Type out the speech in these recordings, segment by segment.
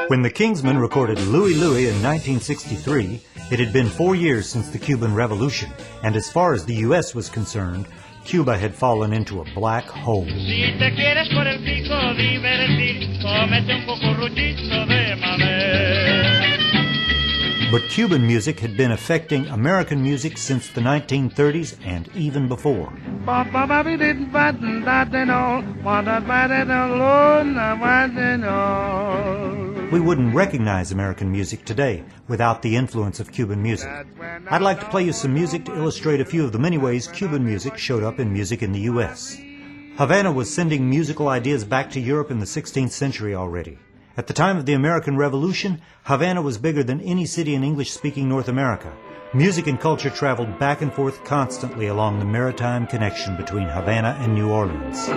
When the Kingsmen recorded Louie Louie in 1963, it had been 4 years since the Cuban Revolution, and as far as the U.S. was concerned, Cuba had fallen into a black hole. But Cuban music had been affecting American music since the 1930s and even before. We wouldn't recognize American music today without the influence of Cuban music. I'd like to play you some music to illustrate a few of the many ways Cuban music showed up in music in the U.S. Havana was sending musical ideas back to Europe in the 16th century already. At the time of the American Revolution, Havana was bigger than any city in English-speaking North America. Music and culture traveled back and forth constantly along the maritime connection between Havana and New Orleans.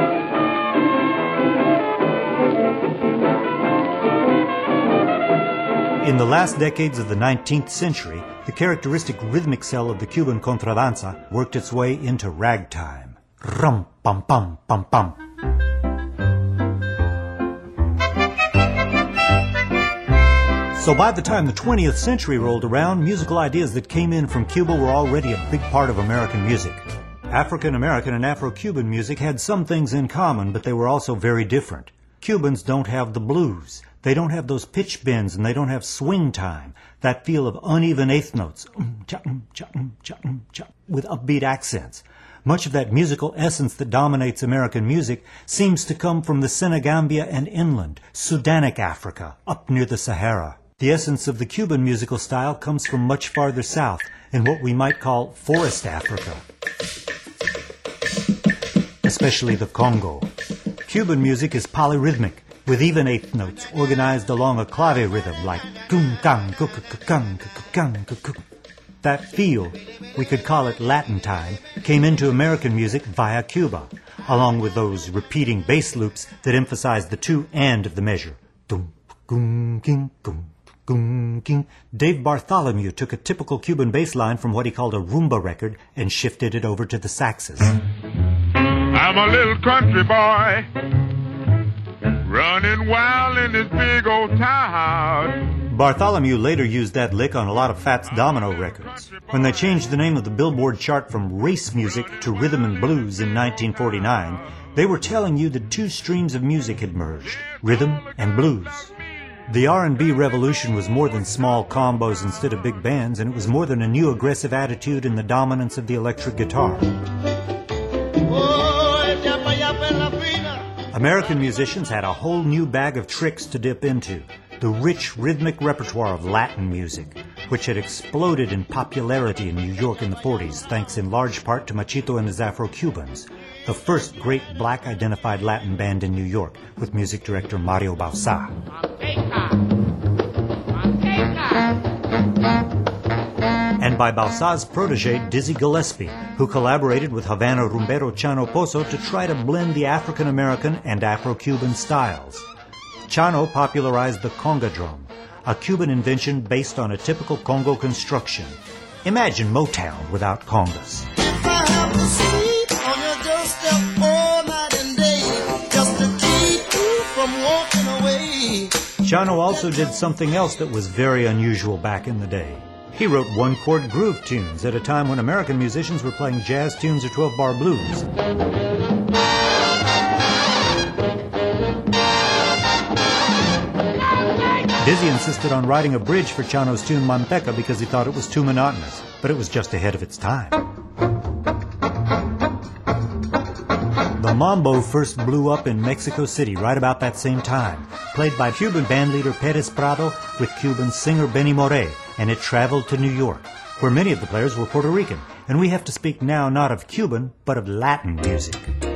In the last decades of the 19th century, the characteristic rhythmic cell of the Cuban contradanza worked its way into ragtime. Rum, pam, pam, pam, pam. So by the time the 20th century rolled around, musical ideas that came in from Cuba were already a big part of American music. African-American and Afro-Cuban music had some things in common, but they were also very different. Cubans don't have the blues. They don't have those pitch bends, and they don't have swing time, that feel of uneven eighth notes, with upbeat accents. Much of that musical essence that dominates American music seems to come from the Senegambia and inland, Sudanic Africa, up near the Sahara. The essence of the Cuban musical style comes from much farther south, in what we might call forest Africa, especially the Congo. Cuban music is polyrhythmic, with even eighth notes organized along a clave rhythm like gung-gang, gung-gang, gung-gang. That feel, we could call it Latin time, came into American music via Cuba, along with those repeating bass loops that emphasize the two and of the measure. Dave Bartholomew took a typical Cuban bass line from what he called a rumba record and shifted it over to the saxes. I'm a little country boy, running wild in this big old town. Bartholomew later used that lick on a lot of Fats Domino records. When they changed the name of the Billboard chart from race music to rhythm and blues in 1949, they were telling you that two streams of music had merged, rhythm and blues. The R&B revolution was more than small combos instead of big bands, and it was more than a new aggressive attitude in the dominance of the electric guitar. American musicians had a whole new bag of tricks to dip into. The rich rhythmic repertoire of Latin music, which had exploded in popularity in New York in the 40s, thanks in large part to Machito and his Afro-Cubans, the first great black-identified Latin band in New York, with music director Mario Bauzá. And by Bauzá's protege, Dizzy Gillespie, who collaborated with Havana rumbero Chano Pozo to try to blend the African-American and Afro-Cuban styles. Chano popularized the conga drum, a Cuban invention based on a typical Congo construction. Imagine Motown without congas. Chano also did something else that was very unusual back in the day. He wrote one-chord groove tunes at a time when American musicians were playing jazz tunes or 12-bar blues. Dizzy insisted on writing a bridge for Chano's tune Manteca because he thought it was too monotonous, but it was just ahead of its time. The mambo first blew up in Mexico City right about that same time, played by Cuban bandleader Perez Prado with Cuban singer Benny Moré, and it traveled to New York, where many of the players were Puerto Rican, and we have to speak now not of Cuban, but of Latin music.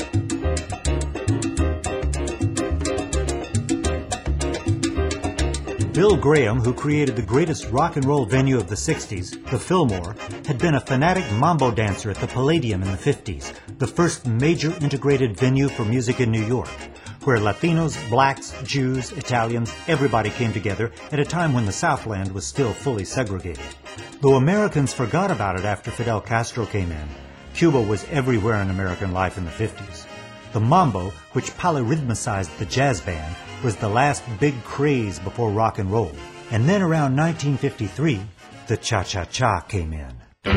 Bill Graham, who created the greatest rock and roll venue of the 60s, the Fillmore, had been a fanatic mambo dancer at the Palladium in the 50s, the first major integrated venue for music in New York, where Latinos, blacks, Jews, Italians, everybody came together at a time when the Southland was still fully segregated. Though Americans forgot about it after Fidel Castro came in, Cuba was everywhere in American life in the 50s. The mambo, which polyrhythmicized the jazz band, was the last big craze before rock and roll. And then around 1953, the cha-cha-cha came in.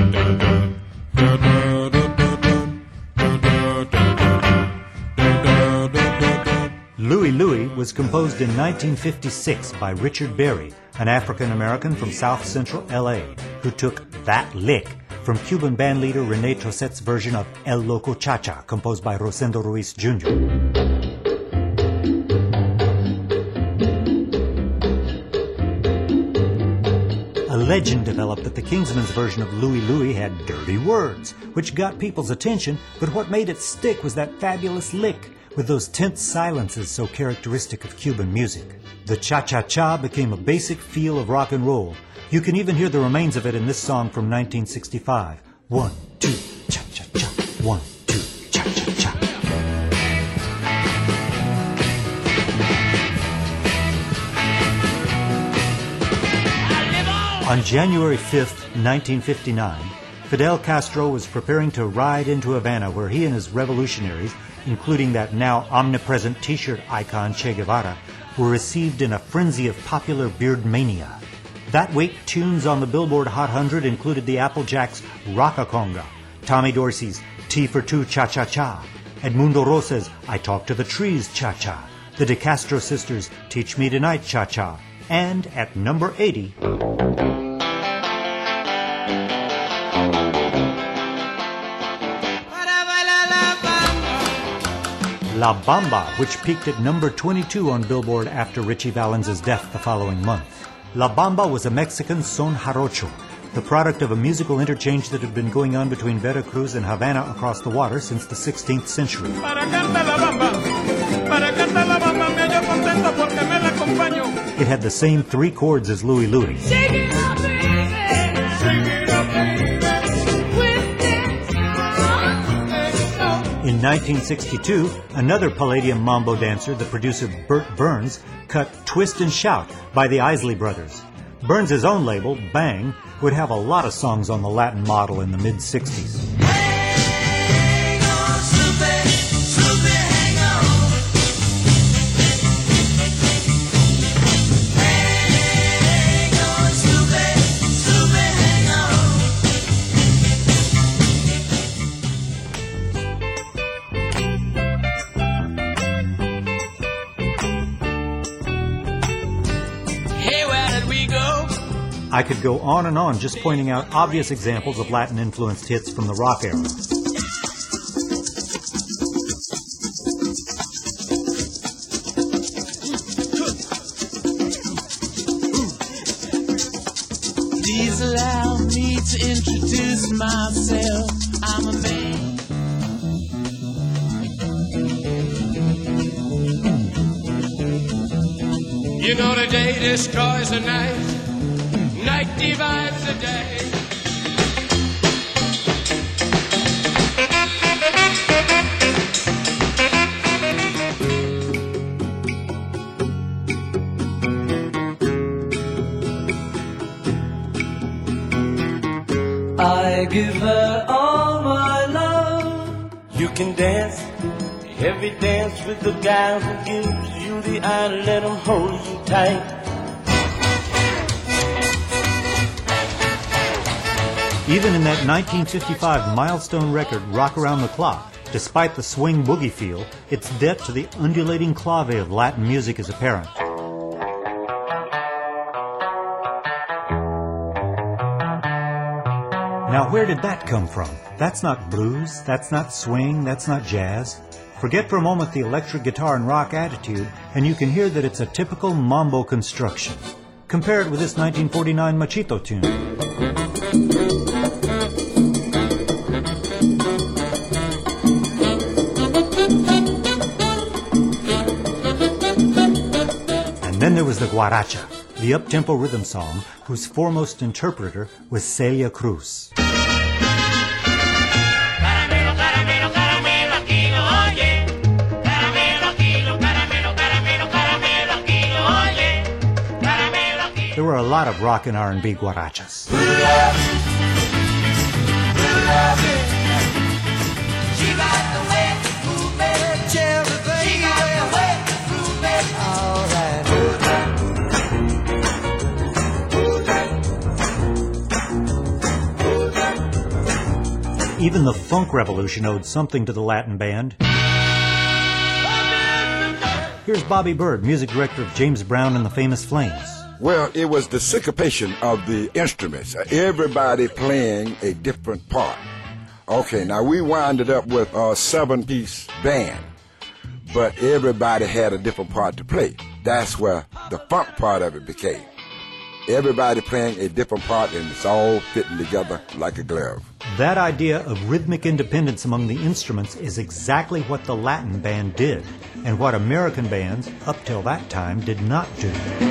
Louie Louie was composed in 1956 by Richard Berry, an African-American from South Central L.A., who took that lick from Cuban bandleader René Tosset's version of El Loco Cha-Cha, composed by Rosendo Ruiz Jr. A legend developed that the Kingsmen's version of Louie Louie had dirty words, which got people's attention, but what made it stick was that fabulous lick, with those tense silences so characteristic of Cuban music. The cha-cha-cha became a basic feel of rock and roll. You can even hear the remains of it in this song from 1965. 1, 2, cha-cha-cha. 1, 2, cha-cha-cha. On January 5th, 1959, Fidel Castro was preparing to ride into Havana, where he and his revolutionaries, including that now omnipresent T-shirt icon Che Guevara, were received in a frenzy of popular beard mania. That week, tunes on the Billboard Hot 100 included the Applejacks' Rockaconga, Tommy Dorsey's T for Two Cha-Cha-Cha, Edmundo Rosa's I Talk to the Trees Cha-Cha, the De Castro Sisters' Teach Me Tonight Cha-Cha, and at number 80... La Bamba, which peaked at number 22 on Billboard after Richie Valens' death the following month. La Bamba was a Mexican son jarocho, the product of a musical interchange that had been going on between Veracruz and Havana across the water since the 16th century. It had the same three chords as Louie Louie. In 1962, another Palladium Mambo dancer, the producer Bert Burns, cut Twist and Shout by the Isley Brothers. Burns' own label, Bang, would have a lot of songs on the Latin model in the mid-60s. I could go on and on just pointing out obvious examples of Latin-influenced hits from the rock era. Please allow me to introduce myself. I'm a man. You know the day destroys the night. Night divides the day. I give her all my love. You can dance every dance with the guy who gives you the eye. Let him hold you tight. Even in that 1955 milestone record, Rock Around the Clock, despite the swing boogie feel, its depth to the undulating clave of Latin music is apparent. Now, where did that come from? That's not blues, that's not swing, that's not jazz. Forget for a moment the electric guitar and rock attitude, and you can hear that it's a typical mambo construction. Compare it with this 1949 Machito tune. Then there was the guaracha, the up-tempo rhythm song, whose foremost interpreter was Celia Cruz. There were a lot of rock and R&B guarachas. She got the way to move, baby. She got the way to move, baby. Even the funk revolution owed something to the Latin band. Here's Bobby Byrd, music director of James Brown and the Famous Flames. Well, it was the syncopation of the instruments, everybody playing a different part. Okay, now we wound it up with a 7-piece band, but everybody had a different part to play. That's where the funk part of it became. Everybody playing a different part, and it's all fitting together like a glove. That idea of rhythmic independence among the instruments is exactly what the Latin band did, and what American bands, up till that time, did not do.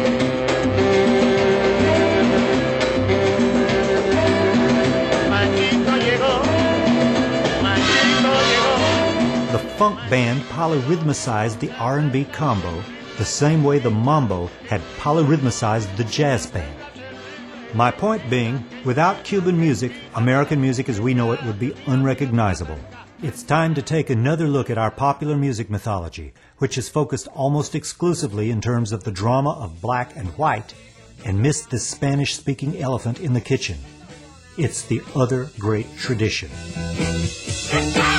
The funk band polyrhythmicized the R&B combo the same way the mambo had polyrhythmicized the jazz band. My point being, without Cuban music, American music as we know it would be unrecognizable. It's time to take another look at our popular music mythology, which is focused almost exclusively in terms of the drama of black and white, and missed this Spanish-speaking elephant in the kitchen. It's the other great tradition.